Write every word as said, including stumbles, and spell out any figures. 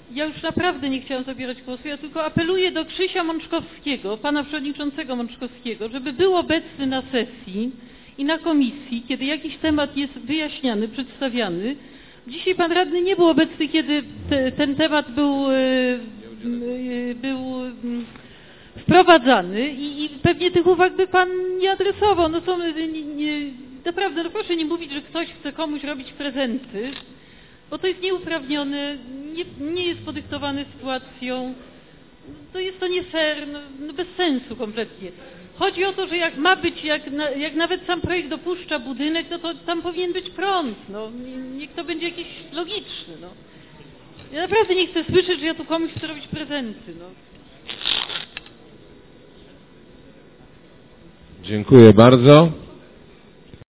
ja już naprawdę nie chciałam zabierać głosu, ja tylko apeluję do Krzysia Mączkowskiego, pana przewodniczącego Mączkowskiego, żeby był obecny na sesji i na komisji, kiedy jakiś temat jest wyjaśniany, przedstawiany. Dzisiaj pan radny nie był obecny, kiedy te, ten temat był, był wprowadzany i, i pewnie tych uwag by pan nie adresował. No są, nie, nie, naprawdę, no proszę nie mówić, że ktoś chce komuś robić prezenty, bo to jest nieuprawnione, nie, nie jest podyktowane sytuacją, to jest to nie fair, no, no bez sensu kompletnie. Chodzi o to, że jak ma być, jak, na, jak nawet sam projekt dopuszcza budynek, no to tam powinien być prąd, no, niech to będzie jakiś logiczny, no. Ja naprawdę nie chcę słyszeć, że ja tu komuś chcę robić prezenty, no. Dziękuję bardzo.